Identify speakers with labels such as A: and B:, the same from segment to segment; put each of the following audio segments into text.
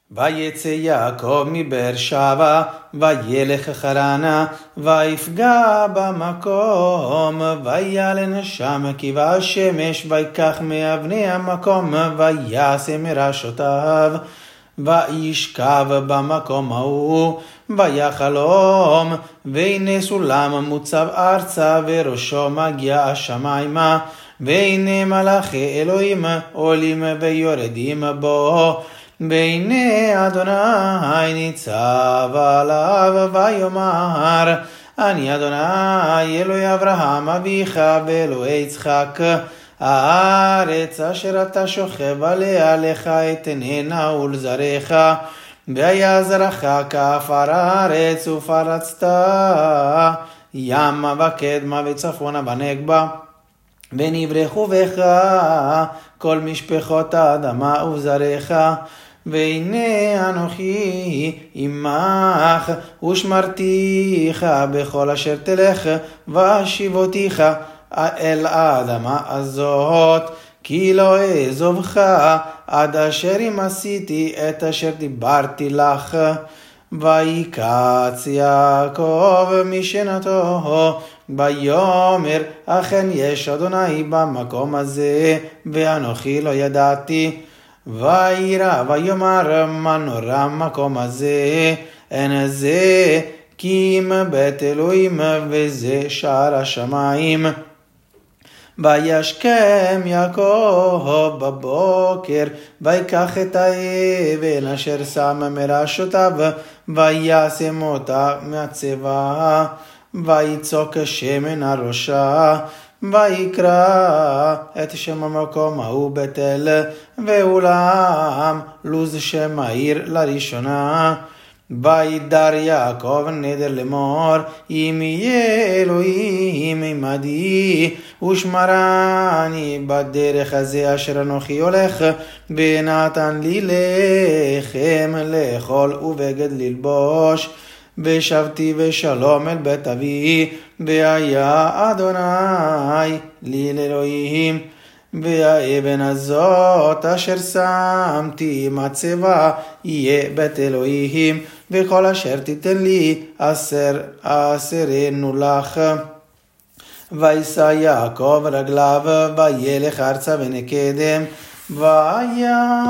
A: ויצא יעקב מבאר שבע, וילך חרנה, ויפגע במקום, וילן שם כיבה השמש, ויקח מאבני המקום, ויעשה מראשותיו, וישכב במקום ההוא, ויחלום, והנה סולם מוצב ארצה, וראשו מגיע השמיימה, והנה מלאכי אלוהים עולים ויורדים בו, והנה אדוני ניצב עליו, ויאמר, אני אדוני אלוהי אברהם אביך ואלוהי יצחק, הארץ אשר אתה שוכב עליה לך אתננה ולזרעך, והיה זרעך כעפר הארץ, ופרצת ימה וקדמה וצפונה ונגבה, ונברחו בך כל משפחות האדמה וזרעך, והנה אנוכי עמך ושמרתיך בכל אשר תלך, והשיבותיך אל האדמה הזאת, כי לא אעזובך עד אשר אם עשיתי את אשר דיברתי לך. ויקץ יעקב משנתו, ויאמר, אכן יש אדוני במקום הזה, ואנוכי לא ידעתי. וירא ויאמר, מה נורא מקום הזה, אין זה כי אם בית אלוהים, וזה שער השמיים. וישכם יעקב בבוקר, ויקח את האבן אשר שם מראשותיו, וישם אותה מהצבא, ויצוק שמן על ראשה, ויקרא את שם המקום ההוא בית-אל, ואולם לוז שם העיר לראשונה. וידר יעקב נדר לאמור, אם יהיה אלוהים עמדי ושמרני בדרך הזה אשר אנוכי הולך, ונתן לי לחם לאכול ובגד ללבוש, ושבתי בשלום אל בית אבי, והיה אדוני לי לאלוהים. והאבן הזאת אשר שמתי מצבה יהיה בית אלוהים, וכל אשר תיתן לי אסרנו לך. וישא יעקב רגליו, וילך ארצה ונקדם, וירא,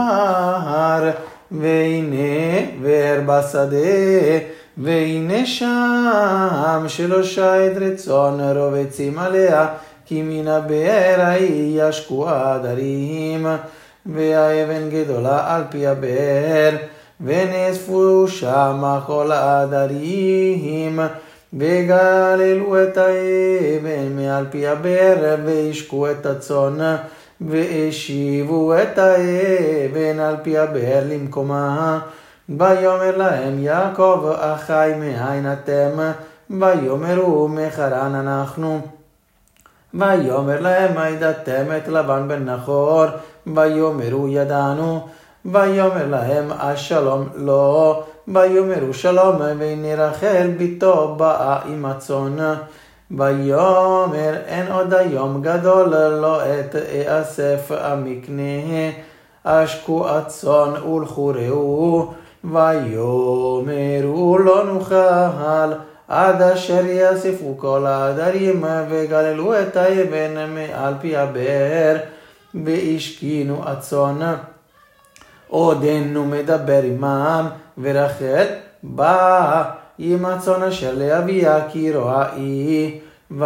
A: והנה באר בשדה, והנה שם 3 עדרי צאן רובצים עליה, כי מן הבאר ההיא ישקו העדרים, והאבן גדולה על פי הבאר, ונאספו שם כל העדרים, וגללו את האבן מעל פי הבאר, וישקו את הצאן, והשיבו את האבן על פי הבאר למקומה. ויאמר להם יעקב, אחי מאין אתם? ויאמרו, מחרן אנחנו. ויאמר להם, הידעתם את לבן בן נחור? ויאמרו, ידענו. ויאמר להם, השלום לא? ויאמרו, שלום. והנה רחל בתו באה עם הצאן. ויאמר, אין עוד היום גדול, לא עת אאסף המקנה, אשקו הצאן ולכו ראו. ויאמרו, לא נוכל עד אשר יאספו כל העדרים, וגללו את האבן מעל פי הבאר, והשכינו הצאן. עודנו מדבר עמם, ורחל באה עם הצאן אשר לאביה, כי רואה היא.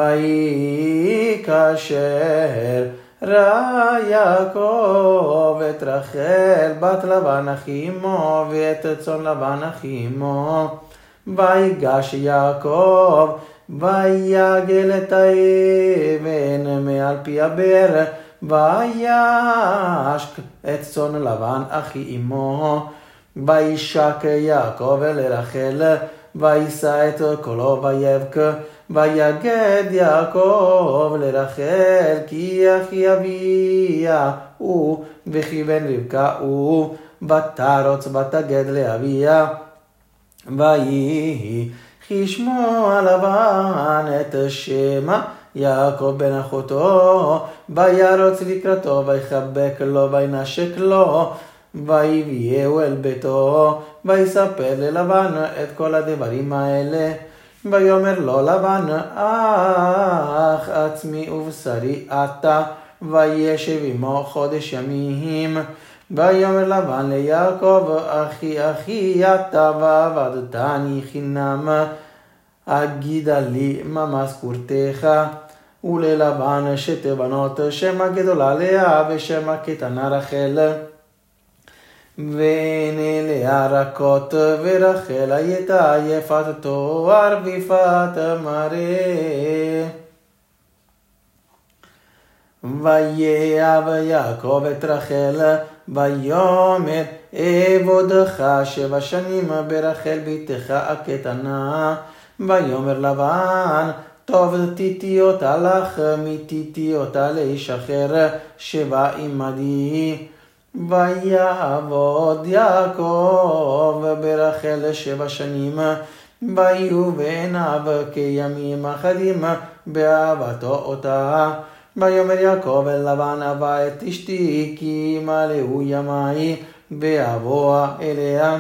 A: ויקשר ראה יעקב את רחל בת לבן אחי אמו, ואת צאן לבן אחי אמו. ויגש יעקב, ויגל את האבן מעל פי הבאר, וישק את צאן לבן אחי אמו. וישק יעקב לרחל, וישא את קולו ויבך. ויגד יעקב לרחל, כי אחי אביה הוא, וכיוון רבקה הוא, ותרוץ ותגד לאביה. ויהי כי שמו לבן את שמה יעקב בן אחותו, וירוץ לקראתו, ויחבק לו, וינשק לו, ויביאהו אל ביתו, ויספר ללבן את כל הדברים האלה. ויאמר לו לבן, אח עצמי ובשרי אתה, וישב עמו חודש ימים. ויאמר לבן ליעקב, אחי אתה ועבדתני חינם, אגידה לי מה משכורתך. וללבן שתי בנות, שמה גדולה לאה ושמה קטנה רחל. והנה לאה רכות, ורחל הייתה יפת תואר ויפת מראה. ויאהב יעקב את רחל, ויאמר אעבודך 7 שנים ברחל בתך הקטנה. ויאמר לבן, טוב תיתי אותה לך, מתיתי אותה לאיש אחר, שבא עמדי. ויעבוד יעקב ברחל 7 שנים, ויהיו בעיניו כימים אחדים באהבתו אותה. ויאמר יעקב אל לבן, אבא את אשתי, כי מלאו ימי, ואבוא אליה.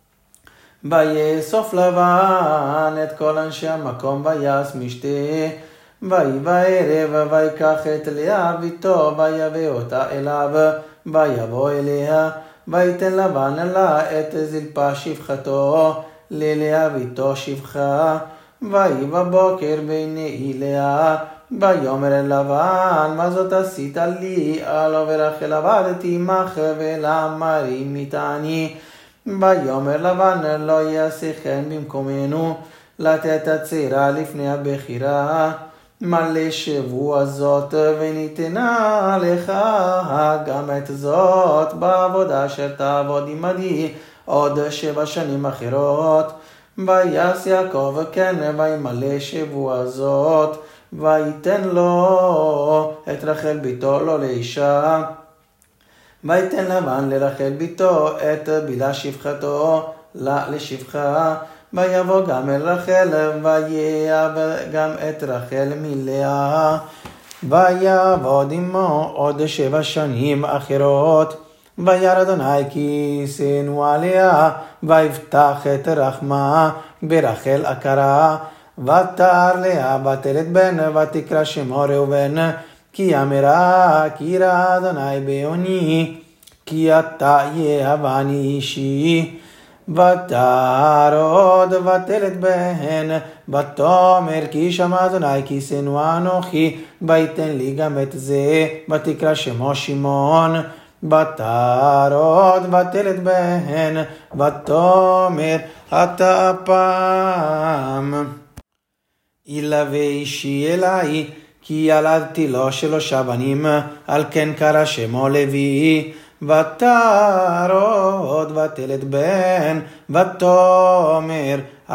A: ויאסוף לבן את כל אנשי המקום, ויעש משתה. ויהי בערב, ויקח את לאה ביתו, ויבא אותה אליו, ויבוא אליה. ויתן לבן לה את זלפה שפחתו, ללאה ביתו שפחה. ויהי בבוקר והנה לאה. ויאמר אל לבן, מה זאת עשית לי? הלא ברחל עבדתי עמך, ולמה רימיתני? ויאמר לבן, לא יעשה כן במקומנו, לתת הצעירה לפני הבכירה. מלא שבוע זאת, וניתנה לך גם את זאת, בעבודה אשר תעבוד עמדי עוד 7 שנים אחרות. ויעש יעקב כן, וימלא שבוע זאת, ויתן לו את רחל ביתו לו לאישה. ויתן לבן לרחל ביתו את בלהה שפחתו לה לשפחה. ויבוא גם אל רחל, ויאהב גם את רחל מלאה. ויעבוד עמו עוד 7 שנים אחרות. וירא אדוני כי שנוא עליה, ויפתח את רחמה ברחל עקרה. ותער לאה ותלד בן, ותקרא שמו ראובן, כי אמרה, כי ראה אדוני בעוני, כי אתה יאהבני אישי. ותער עוד ותלד בן, ותאמר, כי שמע אדוני כי שנוא אנוכי, ויתן לי גם את זה, ותקרא שמו שמעון. ותער עוד ותלד בן, ותאמר, אתה הפעם ילווה אישי אליי, כי ילדתי לו 3 בנים, על כן קרא שמו לוי. ותער עוד ותלד בן, ותאמר,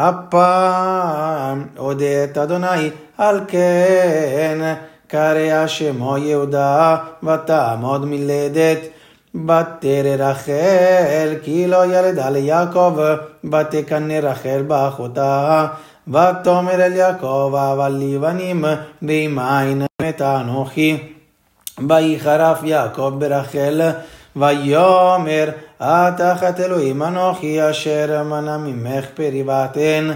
A: הפעם אודה את אדוני, על כן קרא שמו יהודה. ותעמוד מלדת. ותרא רחל כי לא ילדה ליעקב, ותקנא רחל באחותה. ותאמר אל יעקב, אבל לי בנים, ועמי מתה אנוכי. ויחרף יעקב ברחל, ויאמר, תחת אלוהים אנוכי, אשר מנע ממך פרי בטן.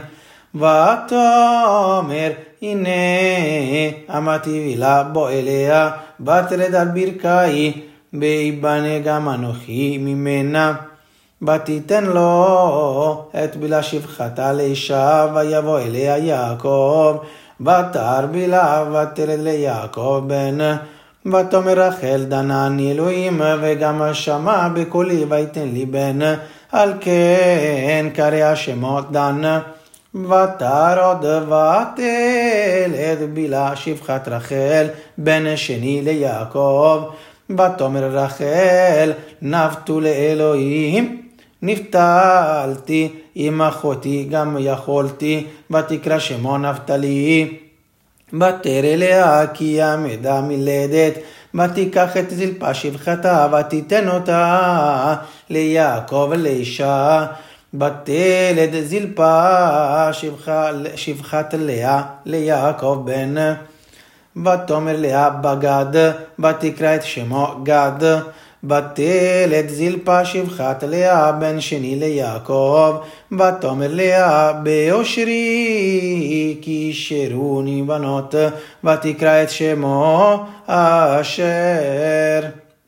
A: ותאמר, הנה אמתי לה בוא אליה, ותרד על ברכי, ויבנה גם אנוכי ממנה. ותיתן לו את בלהה שפחתה לאישה, ויבוא אליה יעקב, ותער בלהה, ותלד ליעקב בן. ותאמר רחל, דנני אלוהים, וגם שמע בקולי, ויתן לי בן, על כן קרא שמו דן. ותער עוד ותלד בלהה שפחת רחל, בן שני ליעקב. ותאמר רחל, נפתו לאלוהים, נפתלתי עם אחותי גם יכולתי, ותקרא שמו נפתלי. ותרא לאה כי עמדה מלדת, ותיקח את זלפה שפחתה, ותיתן אותה ליעקב לאישה. ותלד זלפה שפחת לאה ליעקב בן. ותאמר לאה בגד, ותקרא את שמו גד. ותלד זלפה שפחת לאה בן שני ליעקב, ותאמר לאה באושרי כי שרוני בנות, ותקרא את שמו אשר.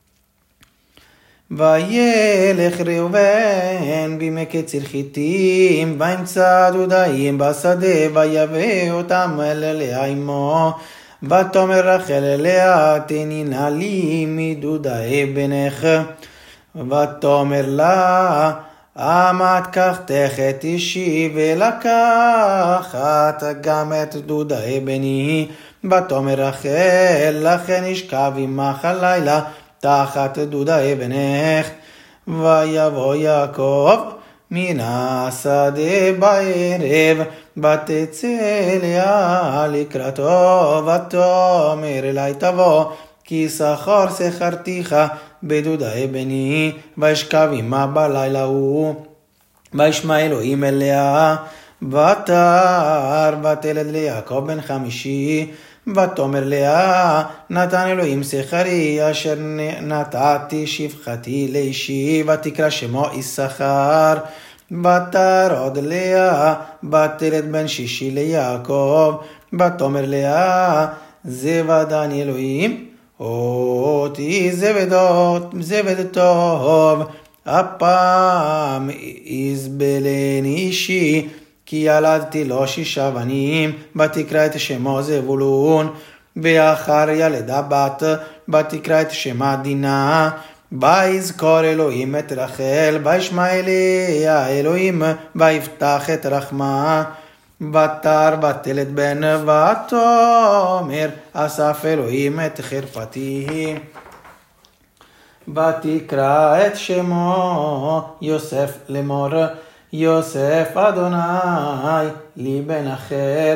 A: וילך ראובן בימי קציר חיטים, וימצא דודאים בשדה, ויבא אותם אל לאה אמו. ותאמר רחל אליה תני נא לי מדודאי בנך. ותאמר לה אמת קחתך את אישי ולקחת גם את דודאי בני. ותאמר רחל לכן אשכב עמך הלילה תחת דודאי בנך. ויבוא יעקב מן השדה בערב, ותצא לאה לקראתו, ותאמר אלי תבוא כי שכר שכרתיך בדודאי בני. וישכב עמה בלילה ההוא. וישמע אלוהים אליה ותר, ותלד ליעקב בן 50. ותאמר לאה נתן אלוהים שכרי אשר נתתי שפחתי לאישי, ותקרא שמו יששכר. ותרד לאה ותלד בן 6 ליעקב. ותאמר לאה זבדני אלוהים אותי זבד טוב, הפעם יזבלני אישי כי ילדתי לו 6 בנים. ותקרא את שמו זבולון. ואחר ילדה בת, ותקרא את שמה דינה. ויזכור אלוהים את רחל, וישמע אליה אלוהים, ויפתח את רחמה. ותר ותלד בן, ותאמר אסף אלוהים את חרפתי. ותקרא את שמו יוסף לאמור, יוסף אדוני לי בן אחר.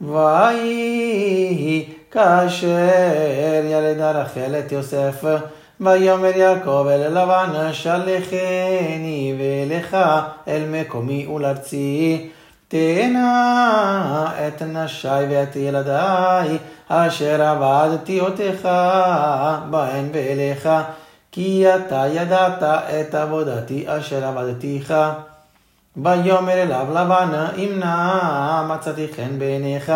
A: ויהי כאשר ילדה רחל את יוסף, ויאמר יעקב אל לבן שלחני ואליך אל מקומי ולארצי. תנה את נשי ואת ילדי אשר עבדתי אותך בהן ואליך, כי אתה ידעת את עבודתי אשר עבדתיך. ויאמר אליו לבן אם נא מצאתי חן בעיניך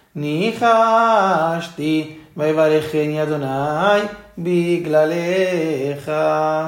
A: ניחשתי, ויברכני אדוני בגללך.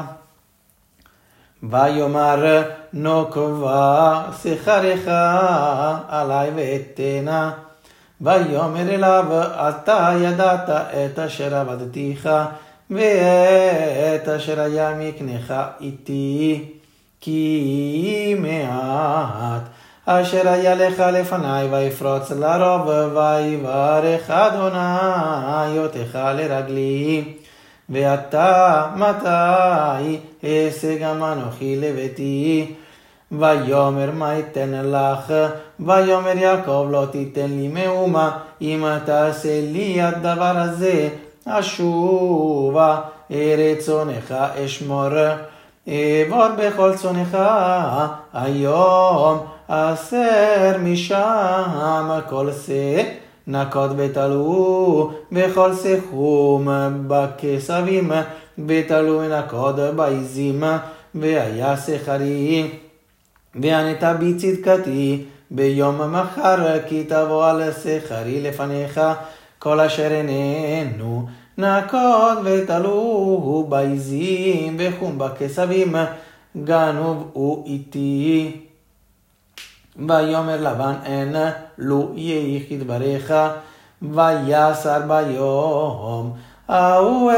A: ויאמר נוקבה שכרך עלי ואתנה. ויאמר אליו אתה ידעת את אשר עבדתיך ואת אשר היה מקנך איתי, כי מעט אשר היה לך לפני ויפרוץ לרוב, ויברך אדוני אותך לרגלי. ואתה מתי אעשה גם אנוכי לביתי. ויאמר מה אתן לך. ויאמר יעקב לא תיתן לי מאומה, אם תעשה לי הדבר הזה אשובה ארץ צונך אשמור. אעבור בכל צונך היום 10 משם כל שא נקות בתלו, בכל שחום בכסבים בתלו נקות בעזים. והיה שכרי וענתה בי צדקתי ביום מחר, כי תבוא על שכרי לפניך כל אשר איננו נקות ותלו בעזים וחום בכסבים גנוב הוא איתי. ויאמר לבן אין לו יהי כדבריך. ויסר ביום ההוא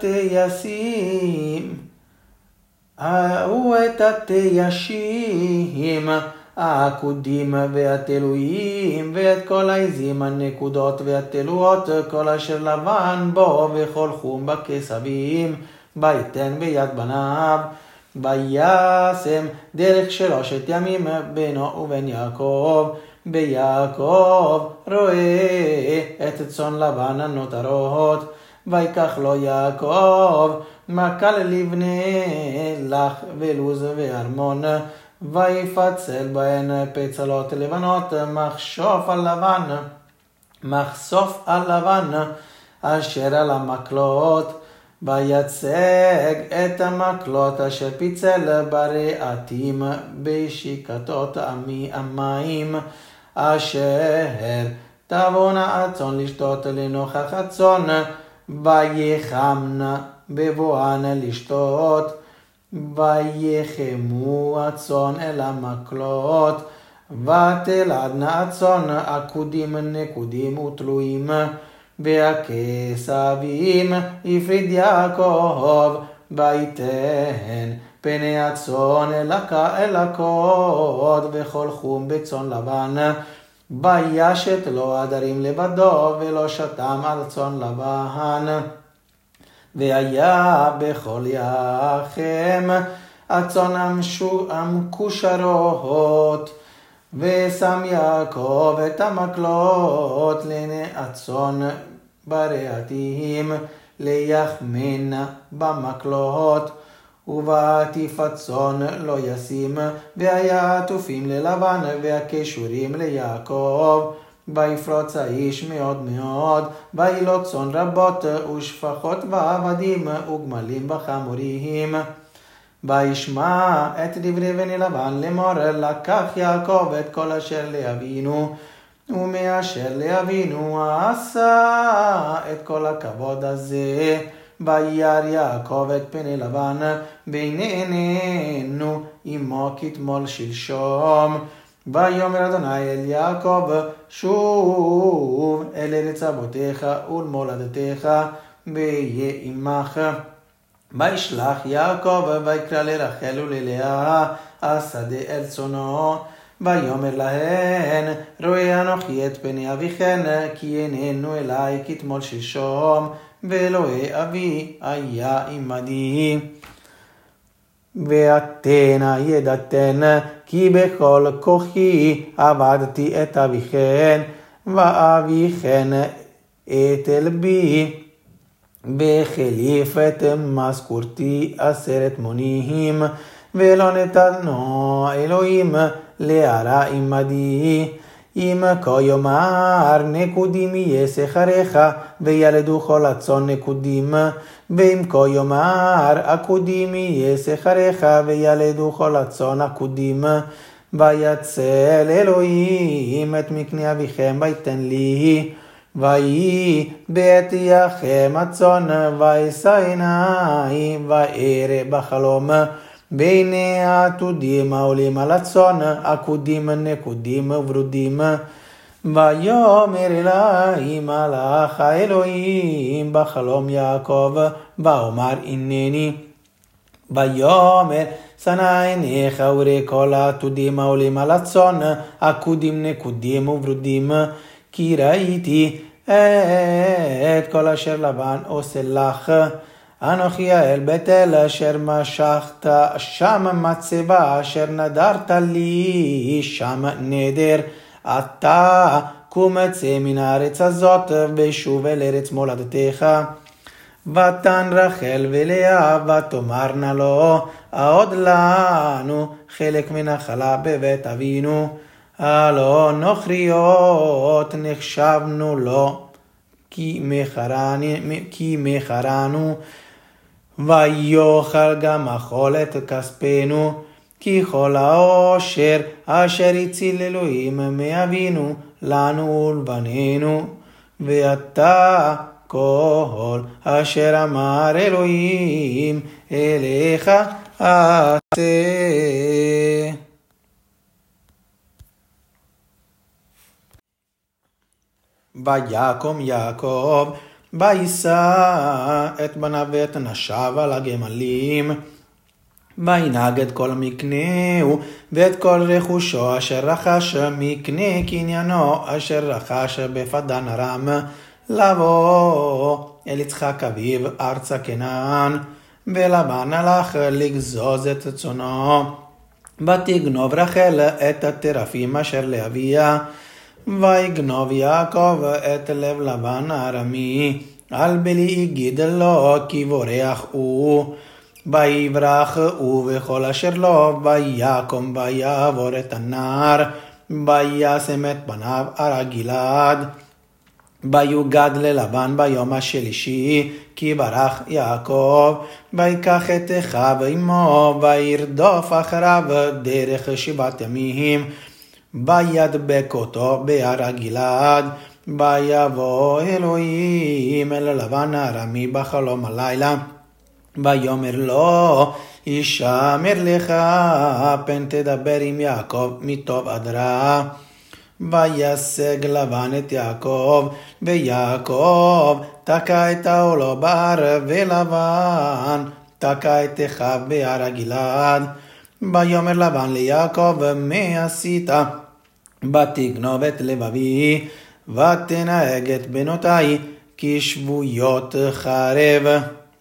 A: את התיישים העקודים והתלויים ואת כל העזים הנקודות והתלויות כל אשר לבן בו וכל חום בכסבים, ויתן ביד בניו. וישם דרך 3 ימים בינו ובין יעקב. ויעקב רואה את צאן לבן הנותרות. ויקח לו יעקב מקל לבני לך ולוז וארמון, ויפצל בהן פצלות לבנות מחשוף על לבן אשר על המקלות. ויצג את המקלות אשר פיצל ברעתים בשיקתות המים אשר תבונה הצאן לשתות לנוכח הצאן ויחמנה בבואן לשתות ויחמו הצאן אל המקלות ותלעדנה הצאן עקודים נקודים ותלויים והכסבים הפריד יעקב ויתן פני הצאן אל הקוד וכל חום בצאן לבן וישת לו עדרים לבדו ולא שתם על צאן לבן והיה בכל יחם הצאן המקושרות ושם יעקב את המקלות לעיני הצאן ברעתים ליחמן במקלות ובעטיף הצאן לא ישים והיה עטופים ללבן והקשורים ליעקב ויפרוץ האיש מאוד מאוד וילוד צאן רבות ושפחות ועבדים וגמלים וחמורים וישמע את דברי בני לבן לאמור לקח יעקב את כל אשר לאבינו ומאשר לאבינו עשה את כל הכבוד הזה וירא יעקב את פני לבן בעינינו עמו כתמול שלשום ויאמר אדוני אל יעקב שוב אל ארץ אבותיך ולמולדתך ואהיה עמך וישלח יעקב ויקרא לרחל וללאה השדה אל צאנו ויאמר להן רואה אנוכי את פני אביכן כי איננו אלי כתמול שלשום ואלוהי אבי היה עמדי ואתנה ידעתן כי בכל כוחי עבדתי את אביכן ואביכן אתל בי בחליפת משכורתי 10 מונים ולא נתנו אלוהים להרע עמדי אם כה יאמר נקודים יהיה שכריך וילדו כל הצאן נקודים ואם כה יאמר עקודים יהיה שכריך וילדו כל הצאן עקודים ויצל אלוהים את מקנה אביכם ויתן לי ויהי בעת יחם הצאן וישא עיני ואראה בחלום בעיני העתודים העולים על הצאן עקודים נקודים וברודים ויאמר אלי מלאך האלוהים בחלום יעקב ואומר הנני ויאמר שנא עיניך וראה כל העתודים העולים על הצאן עקודים נקודים וברודים כי ראיתי את כל אשר לבן עושה לך אנוכי האל בית אל אשר משכת שם מצבה אשר נדרת לי שם נדר אתה קום צא מן הארץ הזאת ושוב אל ארץ מולדתך ותן רחל ולאה ותאמרנה לו עוד לנו חלק מנחלה בבית אבינו הלא נוכריות נחשבנו לו כי מכרנו ויאכל גם אכול את כספנו כי כל העושר אשר הציל אלוהים מאבינו לנו ולבנינו ואתה כל אשר אמר אלוהים אליך עשה ויקום יעקב ויישא את בניו ואת נשיו על הגמלים וינהג את כל מקנהו ואת כל רכושו אשר רכש מקנה קניינו אשר רכש בפדן ארם לבוא אל יצחק אביו ארצה כנען ולבן הלך לגזוז את צאנו ותגנוב רחל את הטרפים אשר לאביה ויגנוב יעקב את לב לבן הארמי על בלי הגיד לו כי בורח הוא ויברח הוא וכל אשר לו ויקום ויעבור את הנהר וישם את פניו על גלעד ויוגד ללבן ביום השלישי, כי ברח יעקב, ויקח את אחיו עמו, וירדוף אחריו דרך 7 ימים, וידבק אותו בהר הגלעד. ויבוא אלוהים אל לבן הארמי בחלום הלילה, ויאמר לו, ישמר לך פן תדבר עם יעקב מטוב עד רע. וישג לבן את יעקב, ויעקב תקע את העולו בהר, ולבן תקע את אחיו בהר הגלעד. ויאמר לבן ליעקב, מה עשית? ותגנוב את לבבי, ותנהג את בנותי כשבויות חרב.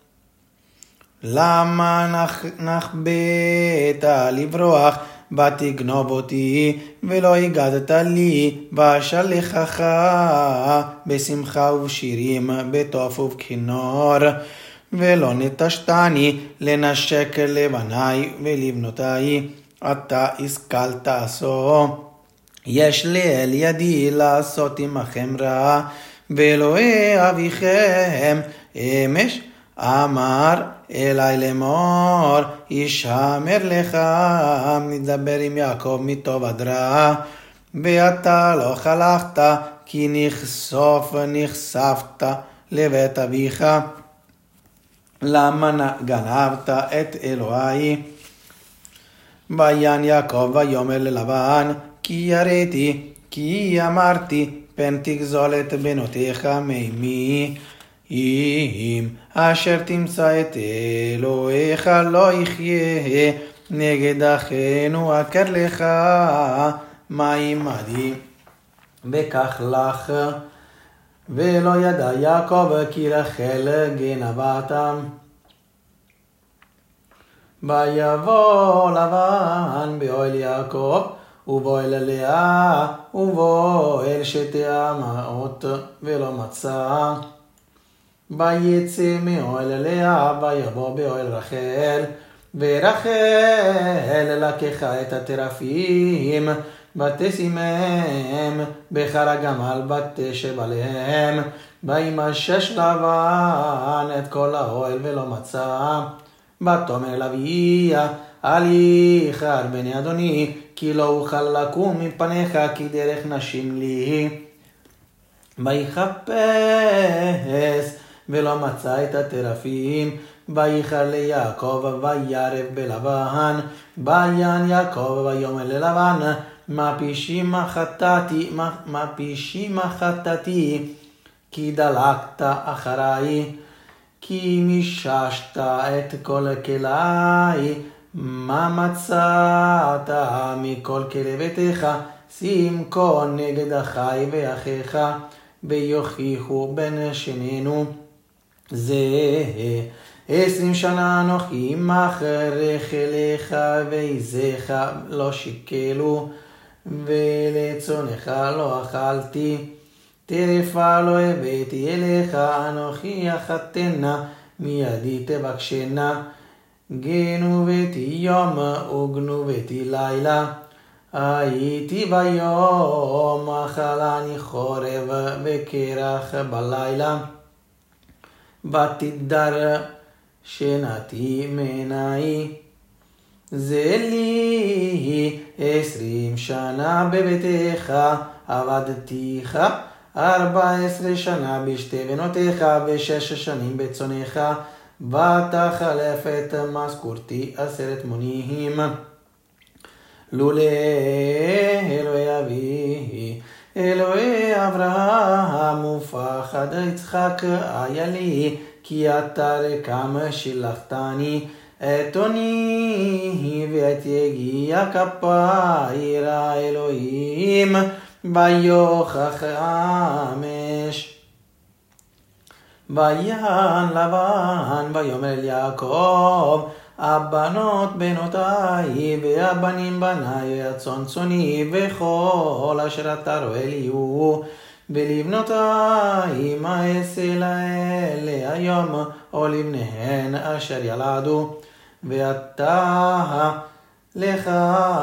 A: למה נחבאת לברוח, ותגנוב אותי, ולא הגדת לי, ואשלחך בשמחה ובשירים, בטוף ובכינור, ולא נטשתני לנשק לבניי ולבנותי, אתה השכלת עשו. יש לאל ידי לעשות עמכם רע, ואלוהי אביכם אמש אמר אלי לאמור, ישמר לך מדבר עם יעקב מטוב עד רע, ואתה לא חלכת, כי נחשפת לבית אביך. למה גנבת את אלוהי? ויען יעקב ויאמר ללבן, כי יראתי, כי אמרתי, פן תגזול את בנותיך מעמי. אם אשר תמצא את אלוהיך לא יחיה, נגד אחינו עקר לך מה עמדי, וקח לך. ולא ידע יעקב כי רחל גנבתם. ויבוא לבן באוהל יעקב, ובאוהל לאה, ובאוהל 2 אמהות, ולא מצא. ויצא מאוהל לאה, ויבוא באוהל רחל, ורחל לקחה את הטרפים, ותשימם בחר הגמל, ותשב עליהם. וימשש לבן את כל האוהל, ולא מצא. ותאמר אל אביה, הליך בני אדוני, כי לא אוכל לקום מפניך, כי דרך נשים לי. ויחפש ולא מצא את הטרפים. ויחר ליעקב, וירב בלבן. ויען יעקב ויאמר ללבן, מה פשעי חטאתי, כי דלקת אחריי, כי מיששת את כל כלי. מה מצאת מכל כלי ביתך? שים קון נגד אחי ואחיך, ויוכיחו בין שנינו. זה 20 שנה אנוכי מאחריך לך, ועזיך לא שיקלו, ולצונך לא אכלתי. טרפה לא הבאתי אליך, אנוכי אחתנה, מידי תבקשנה. גנובתי יום וגנובתי לילה, הייתי ביום, אכלני חורב וקרח בלילה. ותדר שנתי מעיני, זה לי 20 שנה בביתך, עבדתיך 14 שנה בשתי בנותיך, ו6 שנים בצונך, ותחלף את משכורתי 10 מונים. לולא אלוהי אבי, אלוהי אברהם ופחד יצחק היה לי, כי אתה רקם שלחתני, את עוני ואת יגיע כפי ירא אלוהים, ויוכח אמש. ויען לבן ויאמר אל יעקב, הבנות בנותיי, והבנים בניי, הצאן צאני, וכל אשר אתה רואה לי הוא. ולבנותיי מה אעשה להיום, או לבניהן אשר ילדו. ואתה לך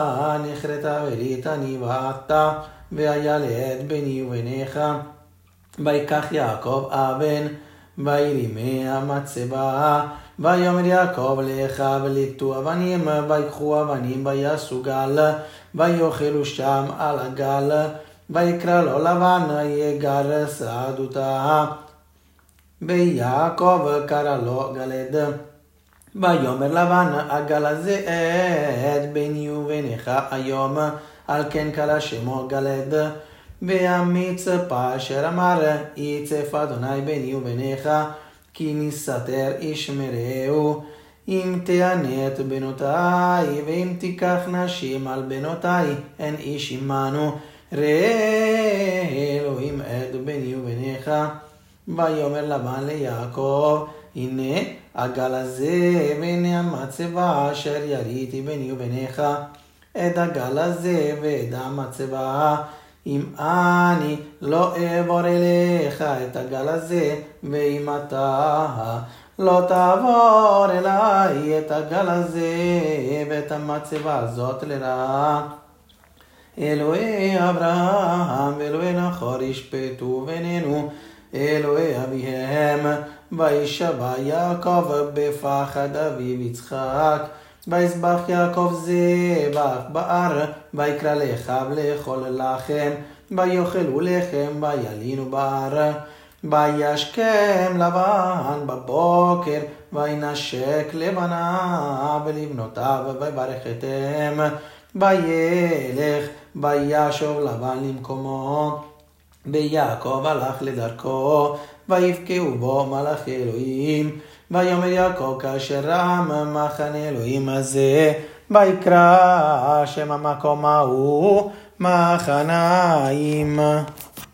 A: נכרת וליטני ואתה, וילד בני ובניך. ויקח יעקב אבן, וירימי המצבה, ויאמר יעקב לאחיו ליטו אבנים, ויקחו אבנים ויעשו גל, ויאכלו שם על הגל, ויקרא לו לבן יגר סעדותה. ויעקב קרא לו גלד. ויאמר לבן הגל הזה את ביני ובינך היום, על כן קרא שמו גלד. והמצפה אשר אמר יצף אדוני ביני ובינך, כי נסתר איש מרעהו. אם תענה את בנותי, ואם תיקח נשים על בנותי, אין איש עמנו. ראה אלוהים את ביני ובינך. ויאמר לבן ליעקב, הנה הגל הזה והנה המצבה אשר יריתי ביני ובינך. את הגל הזה ואת המצבה, אם אני לא אעבור אליך את הגל הזה, ואם אתה לא תעבור אליי את הגל הזה ואת המצבה הזאת לרעה. אלוהי אברהם ואלוהי נחור ישפטו בינינו, אלוהי אביהם. וישבע יעקב בפחד אביו יצחק, ויזבח יעקב זבח בהר, ויקרא לאחיו לאכול לחם, ויאכלו לחם וילינו בהר. וישכם לבן בבוקר, וינשק לבניו ולבנותיו, ויברכתם. וילך וישוב לבן למקומו, ויעקב הלך לדרכו, ויבקעו בו מלאכי אלוהים. ויאמר יעקב כאשר ראה מחנה אלוהים הזה, ויקרא שם המקום ההוא מחניים.